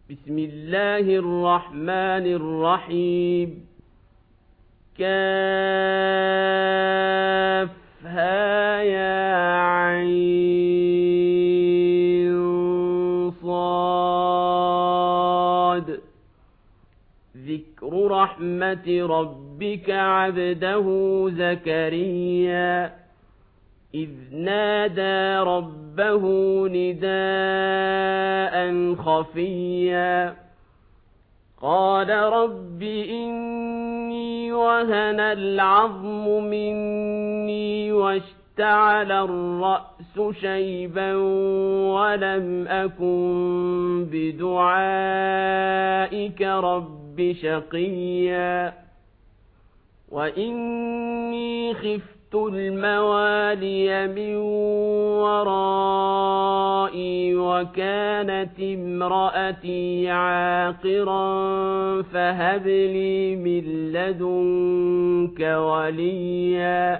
بسم الله الرحمن الرحيم كافها يا عين صاد ذكر رحمة ربك عبده زكريا إذ نادى ربه نداء خفيا قال رب إني وهن العظم مني واشتعل الرأس شيبا ولم أكن بدعائك رب شقيا وإني خفت الموالي من ورائي وكانت امرأتي عاقرا فهب لي من لدنك وليا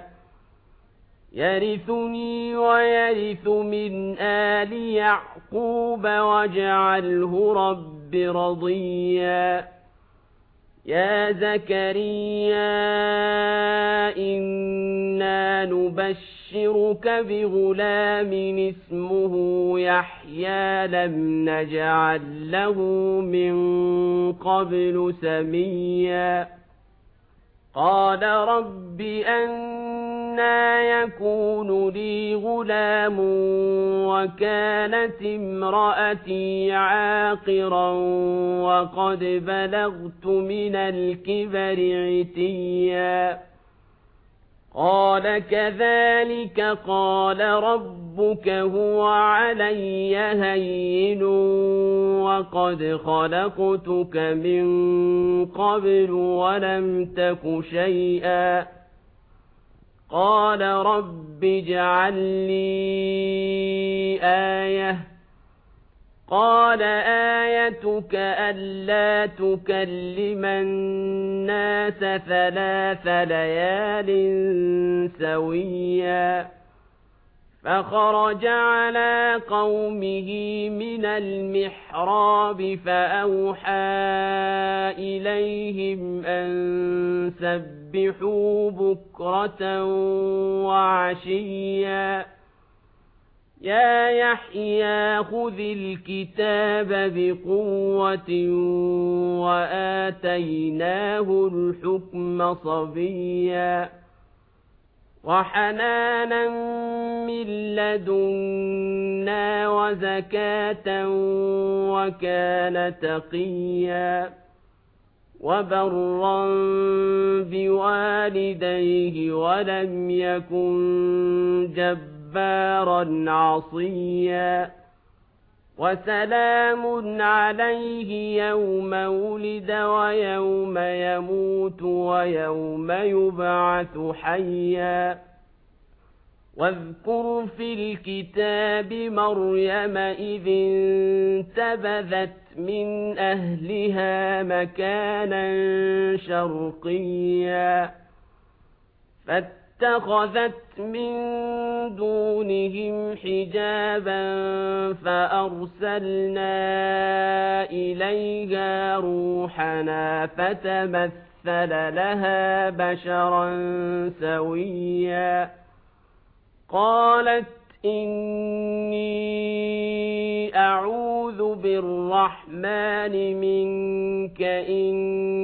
يرثني ويرث من آل يعقوب واجعله رب رضيا يا زكريا إنا نبشرك بغلام اسمه يحيى لم نجعل له من قبل سميا قال رب أنى يكون لي غلام وكانت امرأتي عاقرا وقد بلغت من الكبر عتيا قال كذلك قال ربك هو علي هين وقد خلقتك من قبل ولم تك شيئا قال رب اجعل لي آية قال آيتك ألا تكلم الناس 3 ليال سويا فخرج على قومه من المحراب فأوحى إليهم أن سبحوا بكرة وعشيا يا يحيى خذ الكتاب بقوة وآتيناه الحكم صبيا وحنانا من لدنا وزكاة وكان تقيا وبرا بوالديه ولم يكن جبارا عصيا وسلام عليه يوم ولد ويوم يموت ويوم يبعث حيا واذكر في الكتاب مريم إذ انتبذت من أهلها مكانا شرقيا فاتخذت من دونهم حجابا فأرسلنا إليها روحنا فتمثل لها بشرا سويا قالت إني أعوذ بالرحمن منك إن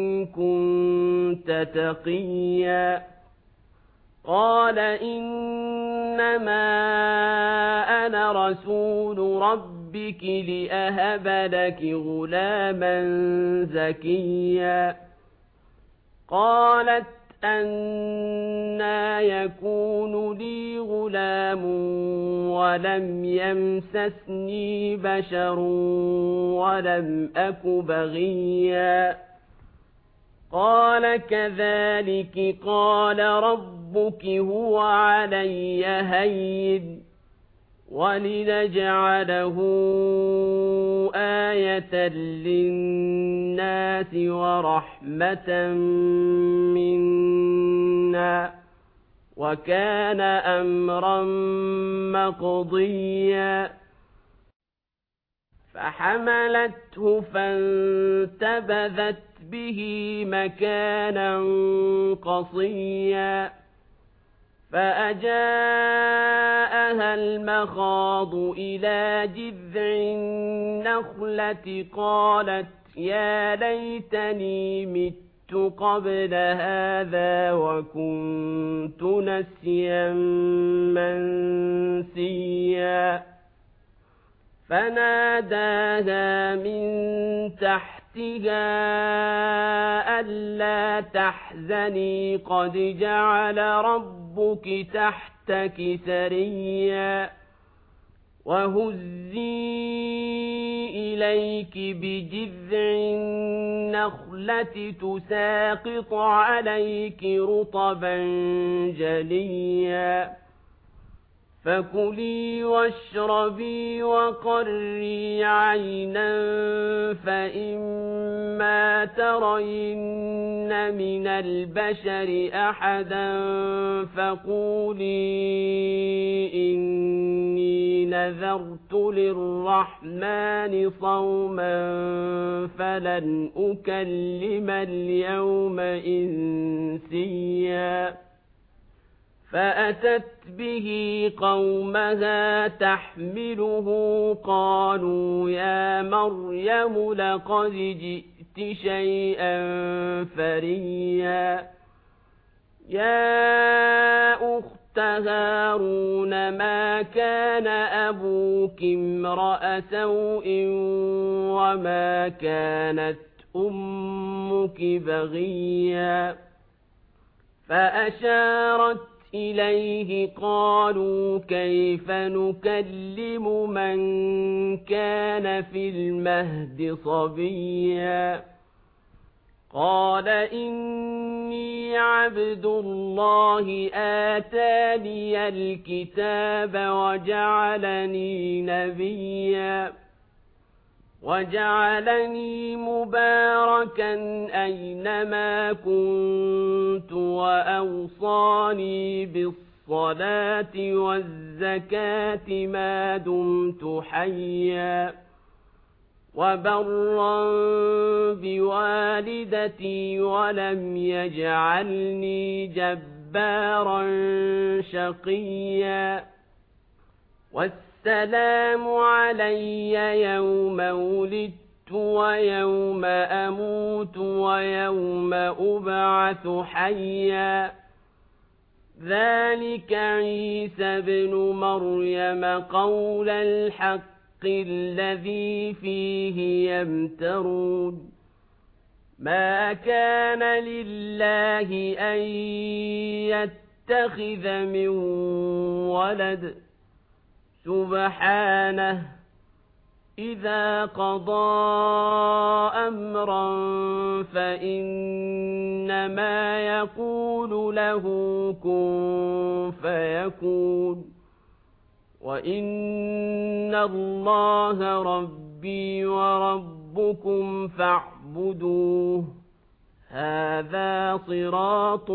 كنت تقيا قال إنما أنا رسول ربك لأهب لك غلاما زكيا قالت أنى يكون لي غلام ولم يمسسني بشر ولم أك بغيا قال كذلك قال ربك هو علي هين ولنجعله آية للناس ورحمة منا وكان أمرا مقضيا فحملته فانتبذت به مكانا قصيا فأجاءها المخاض إلى جذع النخلة قالت يا ليتني مت قبل هذا وكنت نسيا منسيا فناداها من تحتها ألا تحزني قد جعل ربك تحتك سريا وهزي إليك بجذع النخلة تساقط عليك رطبا جليا فكلي واشربي وقري عينا فإما ترين من البشر أحدا فقولي إني نذرت للرحمن صوما فلن أكلم اليوم إنسيا فأتت به قومها تحمله قالوا يا مريم لقد جئت شيئا فريا يا أخت هارون ما كان أبوك امرأ سوء وما كانت أمك بغيا فأشارت إليه قالوا كيف نكلم من كان في المهد صبيا قال إني عبد الله آتاني الكتاب وجعلني نبيا وجعلني مباركا أينما كنت وأوصاني بالصلاة والزكاة ما دمت حيا وبرا بوالدتي ولم يجعلني جبارا شقيا والسلام علي يوم ولدت ويوم أموت ويوم أبعث حيا ذلك عيسى بن مريم قول الحق الذي فيه يمترون ما كان لله أن يتخذ من ولد سبحانه إذا قضى أمرا فإنما يقول له كن فيكون وإن الله ربي وربكم فاعبدوه هذا صراط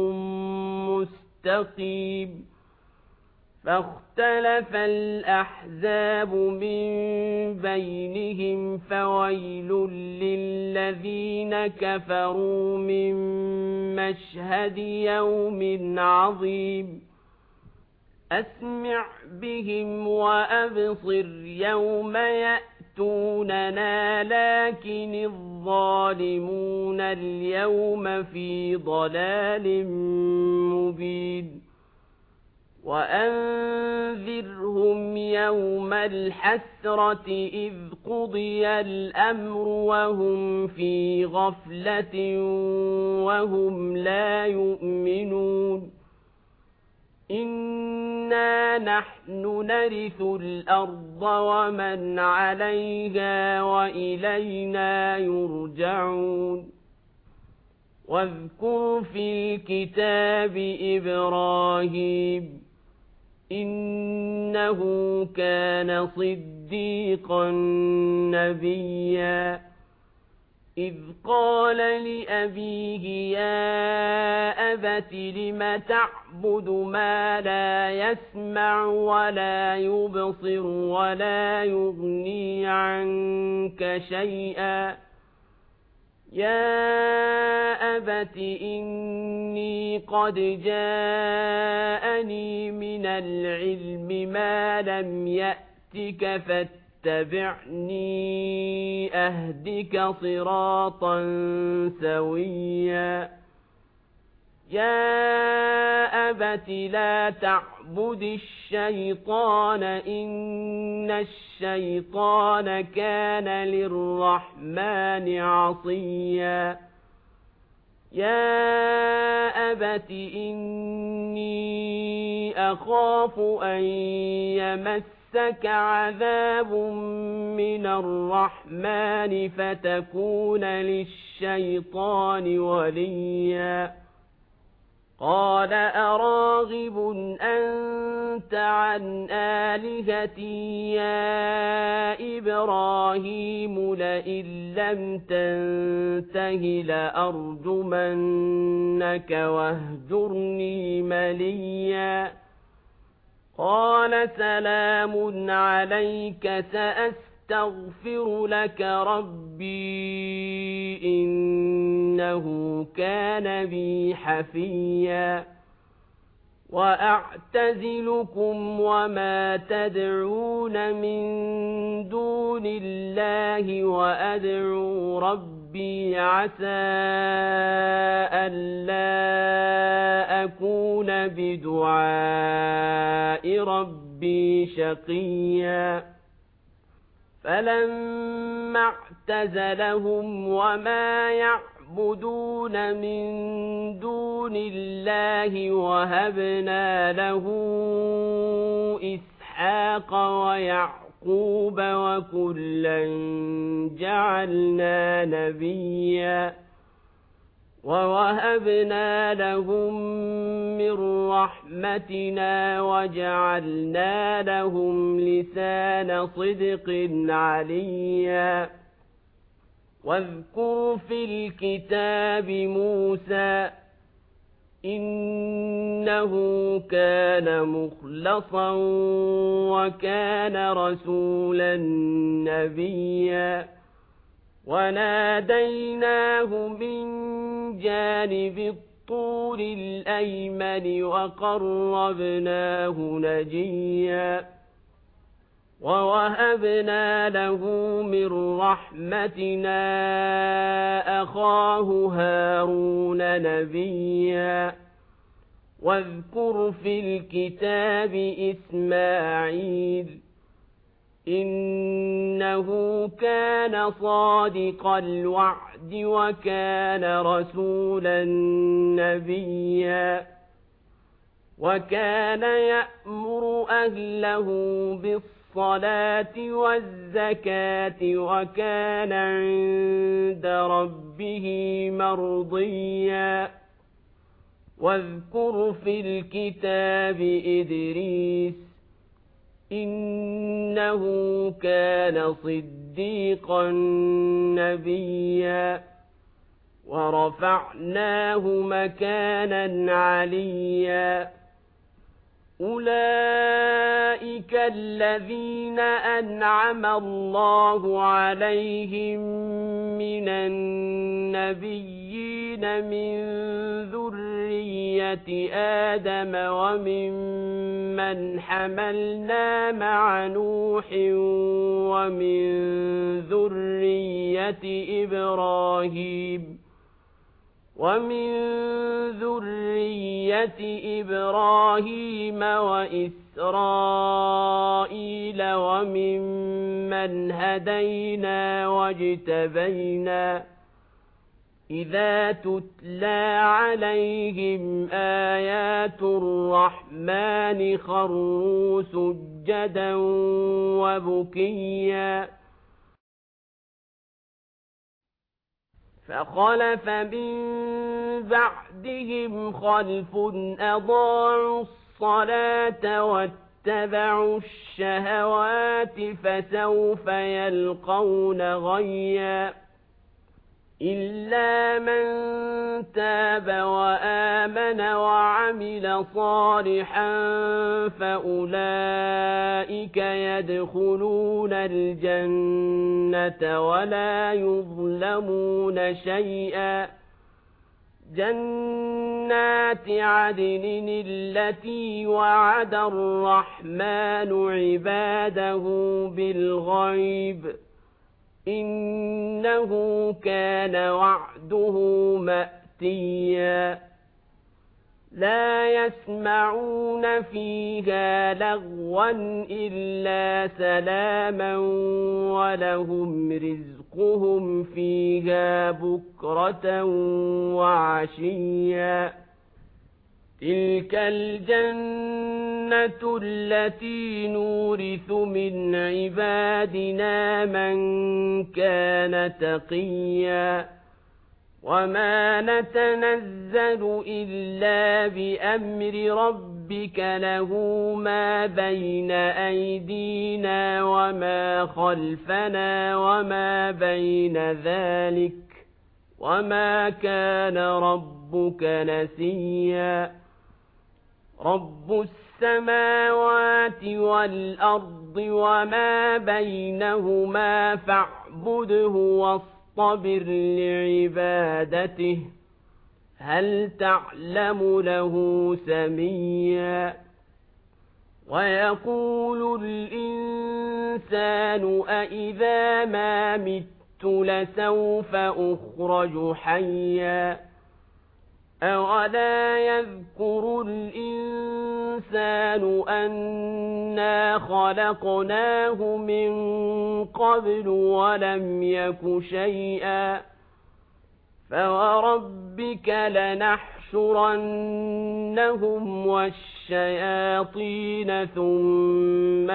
مستقيم فاختلف الأحزاب من بينهم فويل للذين كفروا من مشهد يوم عظيم أسمع بهم وأبصر يوم يأتوننا لكن الظالمون اليوم في ضلال مبين وأنذرهم يوم الحسرة إذ قضي الأمر وهم في غفلة وهم لا يؤمنون إنا نحن نرث الأرض ومن عليها وإلينا يرجعون واذكر في الكتاب إبراهيم إنه كان صديقا نبيا إذ قال لأبيه يا أبت لم تعبد ما لا يسمع ولا يبصر ولا يغني عنك شيئا يا أبت إني قد جاءني من العلم ما لم يأتك فاتبعني أهدك صراطا سويا يا أبت لا تعبد الشيطان إن الشيطان كان للرحمن عصيا يا أبت إني أخاف أن يمسك عذاب من الرحمن فتكون للشيطان وليا قال أراغب أنت عن آلهتي يا إبراهيم لئن لم تنته لأرجمنك واهجرني مليا قال سلام عليك سأستغفر لك ربي إنه كان بي حفيا وأعتزلكم وما تدعون من دون الله وأدعو ربي عسى ألا أكون بدعاء ربي شقيا فلما اعتزلهم وما يعبدون من دون الله وهبنا له إسحاق ويعقوب وكلا جعلنا نبيا ووهبنا لهم من رحمتنا وجعلنا لهم لسان صدق عليا واذكر في الكتاب موسى إنه كان مخلصا وكان رسولا نبيا وناديناه من جانب الطور الأيمن وقربناه نجيا ووهبنا له من رحمتنا أخاه هارون نبيا واذكر في الكتاب إسماعيل إنه كان صادق الوعد وكان رسولا نبيا وكان يأمر أهله بالصلاة والزكاة وكان عند ربه مرضيا واذكر في الكتاب إدريس إنه كان صديقا نبيا ورفعناه مكانا عليا أولئك الذين أنعم الله عليهم من النبيين من ذرية آدم وممن حملنا مع نوح ومن ذرية إبراهيم وإسرائيل وممن هدينا واجتبينا إذا تتلى عليهم آيات الرحمن خروا سجدا وبكيا فخلف من بعدهم خلف أضاعوا الصلاة واتبعوا الشهوات فسوف يلقون غيا إلا من تاب وآمن وعمل صالحا فأولئك يدخلون الجنة ولا يظلمون شيئا جنات عدن التي وعد الرحمن عباده بالغيب إنه كان وعده مأتيا لا يسمعون فيها لغوا إلا سلاما ولهم رزقهم فيها بكرة وعشيا تلك الجنة التي نورث من عبادنا من كان تقيا وما نتنزل إلا بأمر ربك له ما بين أيدينا وما خلفنا وما بين ذلك وما كان ربك نسيا رب السماوات والأرض وما بينهما فاعبده واصطبر لعبادته هل تعلم له سميا ويقول الإنسان أإذا ما مت لسوف أخرج حيا أولا يذكر الإنسان أنا خلقناه من قبل ولم يك شيئا فوربك لنحشرنهم والشياطين ثم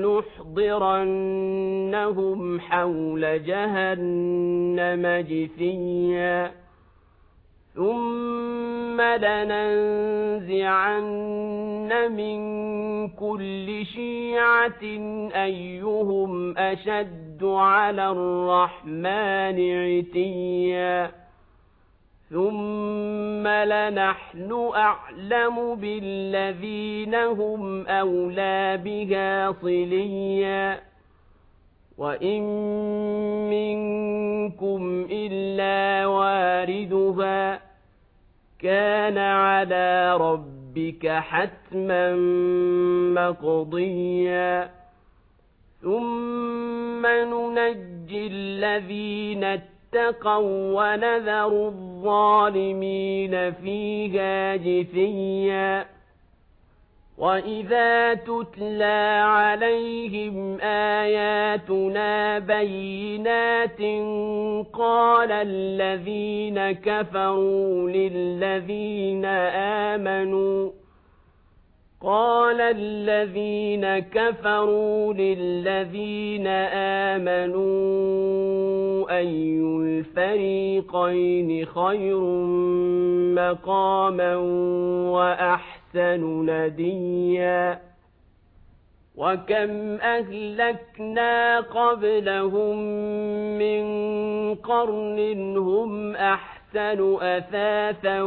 لنحضرنهم حول جهنم جثيا ثم لننزعن من كل شيعة أيهم أشد على الرحمن عتيا ثم لنحن أعلم بالذين هم أولى بها صليا وإن منكم إلا واردها كان على ربك حتما مقضيا ثم ننجي الذين اتقوا ونذر الظالمين فيها جثيا وإذا تتلى عليهم آياتنا بينات قال الذين كفروا للذين آمنوا أي الفريقين خير مقاما وأحسن نديا وكم أهلكنا قبلهم من قرن هم أحسن أثاثا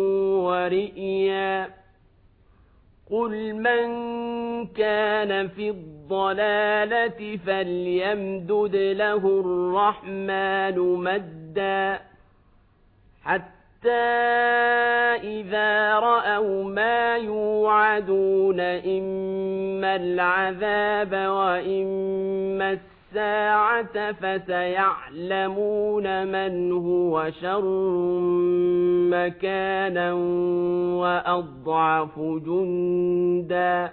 ورئيا قل من كان في الضلالة فليمدد له الرحمن مدا حتى إذا رأوا ما يوعدون إما العذاب وإما الساعة فسيعلمون من هو شر مكانا وأضعف جندا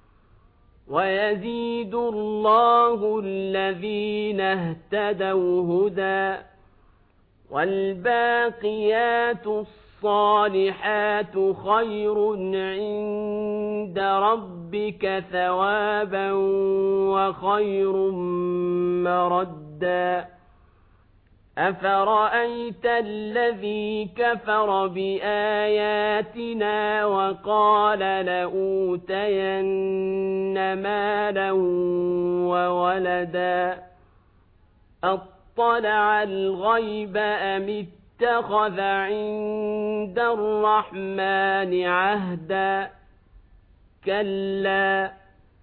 ويزيد الله الذين اهتدوا هدى والباقيات الصالحات خير عند ربك ثوابا وخير مردا أفرأيت الذي كفر بآياتنا وقال لأوتين مالا وولدا أطلع الغيب أم اتخذ عند الرحمن عهدا كلا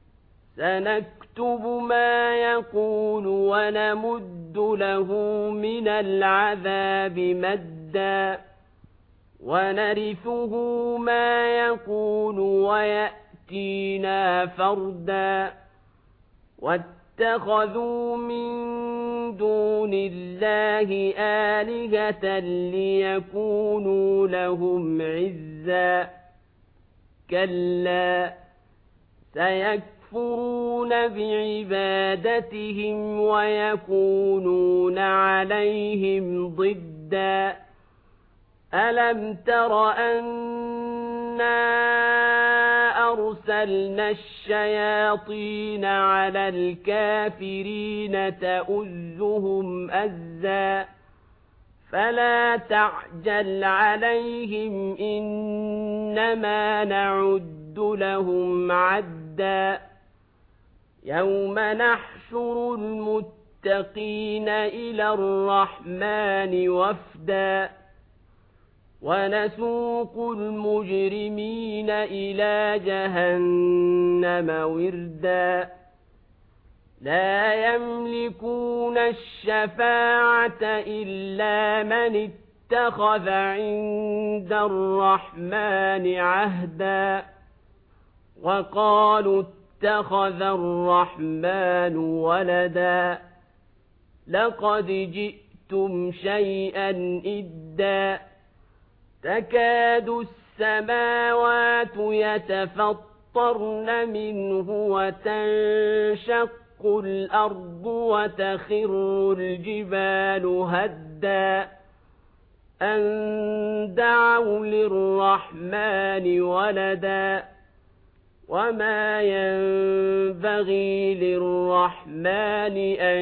سنكتب ما يقول ونمد له من العذاب مدا ونرثه ما يقول ويأتينا فردا واتخذوا من دون الله آلهة ليكونوا لهم عزا كلا سيكفرون بعبادتهم ويكونون عليهم ضدا ألم تر أنا أرسلنا الشياطين على الكافرين تؤزهم أزا فلا تعجل عليهم إنما نعد لهم عدا يوم نحشر المتقين إلى الرحمن وفدا ونسوق المجرمين إلى جهنم وردا لا يملكون الشفاعة إلا من اتخذ عند الرحمن عهدا وقالوا اتخذ الرحمن ولدا لقد جئتم شيئا إدا تكاد السماوات يتفطرن منه وتنشق الأرض وتخر الجبال هدا أن دعوا للرحمن ولدا وما ينبغي للرحمن أن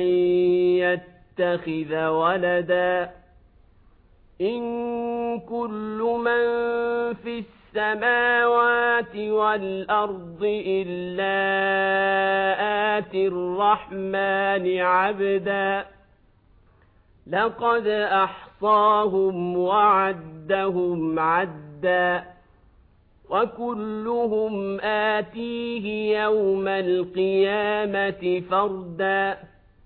يتخذ ولدا إن كل من في السماوات والأرض إلا آتي الرحمن عبدا لقد أحصاهم وعدهم عدا وكلهم آتيه يوم القيامة فردا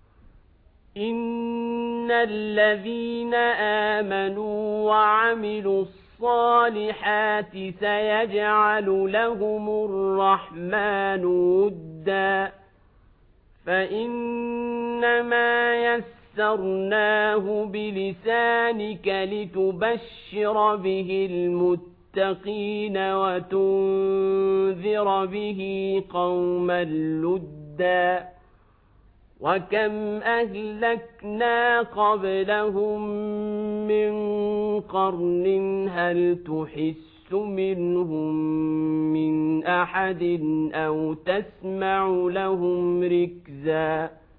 إن الذين آمنوا وعملوا الصالحات سيجعل لهم الرحمن ودا فإنما يسرناه بلسانك لتبشر به المتقين وتنذر به قوما لدا وكم أهلكنا قبلهم من قرن هل تحس منهم من أحد أو تسمع لهم ركزا